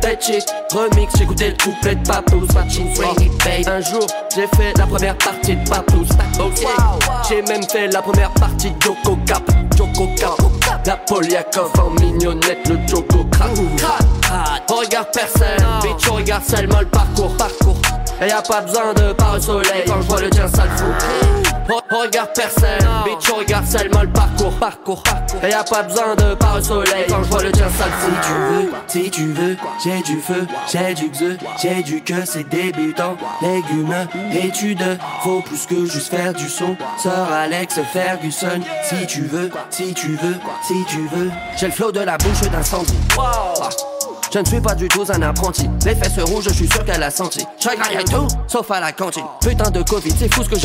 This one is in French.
Dead shit, remix, j'écoutais le couplet de Papoose. Un jour, j'ai fait la première partie de Papoose. Ok, j'ai même fait la première partie de Joko Cap. La Poliakov en mignonnette, le Joko Crack. On regarde personne, bitch, on regarde seulement le parcours. Et y'a pas besoin de par le soleil quand je vois le tien, ça le fout. On regarde personne, bitch, on regarde seulement le parcours. Et y'a pas besoin de par le soleil quand je vois le tien, ça le fout. Si tu veux, j'ai du feu, j'ai du xeux, j'ai du que c'est débutant. Légumes, études, faut plus que juste faire du son. Sœur Alex Ferguson, si tu veux. J'ai le flow de la bouche d'incendie. Je ne suis pas du tout un apprenti. Les fesses rouges, je suis sûr qu'elle a senti. Je regrette tout, sauf à la cantine. Putain de Covid, c'est fou ce que j'ai